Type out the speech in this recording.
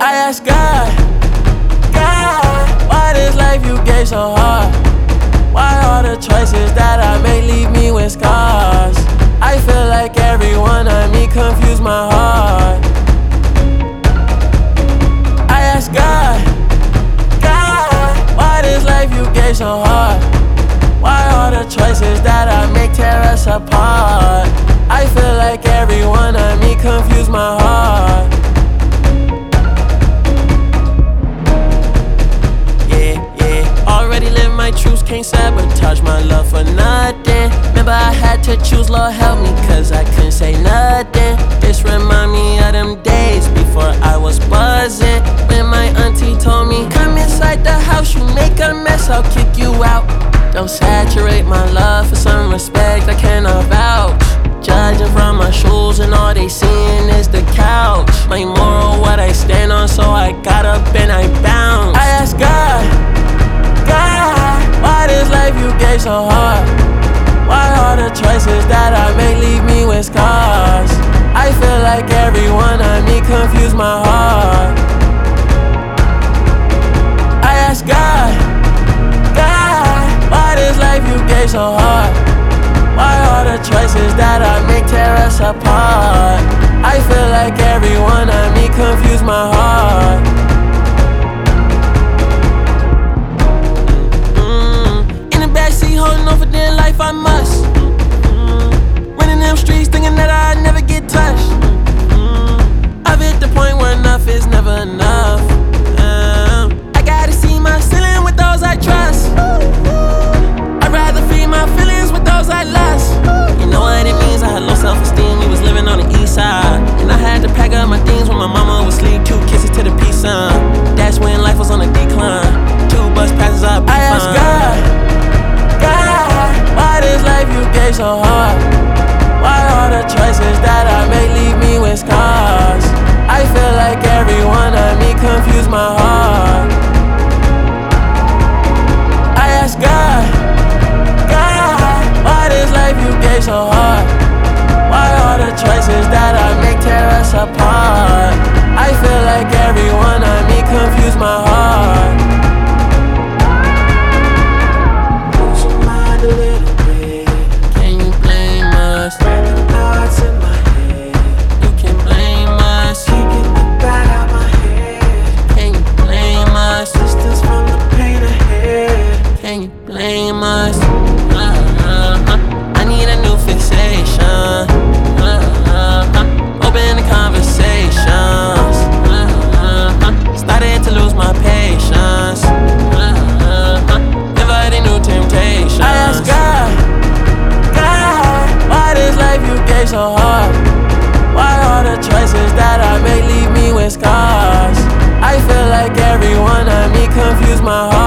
I ask God, why this life you gave so hard? Why all the choices that I make leave me with scars? I feel like everyone on me confused my heart. I ask God, why this life you gave so hard? Why all the choices that I make tear us apart? I feel like everyone on me confused my heart. Already live my truths, can't sabotage my love for nothing. Remember I had to choose, Lord help me, cause I couldn't say nothing. This remind me of them days before I was buzzing, when my auntie told me, come inside the house, you make a mess, I'll kick you out. Don't saturate my love for some respect I cannot vouch. Judging from my shoes and all they seeing is the couch. My moral, what I stand on, so I got up and I bounced. I asked God, why this life you gave so hard? Why all the choices that I make leave me with scars? I feel like everyone on me confused my heart. I ask God, why this life you gave so hard? Why all the choices that I make tear us apart? I feel like everyone on me confused my heart. Holding on for dear life, I must. Running them streets, thinking that I'd never get touched. I've hit the point where enough is never enough. I gotta see my ceiling with those I trust. I'd rather feed my feelings with those I lust. You know what it means, I had low self-esteem. We was living on the east side, and I had to pack up my things when my mama was asleep. 2 kisses to the peace sign. That's when life was on a decline. 2 bus passes up. I asked God, why this life you gave so hard? Why all the choices that I make leave me with scars? I feel like everyone on me confused my heart. I ask God, why this life you gave so hard? Why all the choices that I make tear us apart? I feel like everyone on me confused my heart. I need a new fixation. Open the conversations. Started to lose my patience. Inviting new temptations. I ask God, why this life you gave so hard? Why all the choices that I make leave me with scars? I feel like everyone on me confused my heart.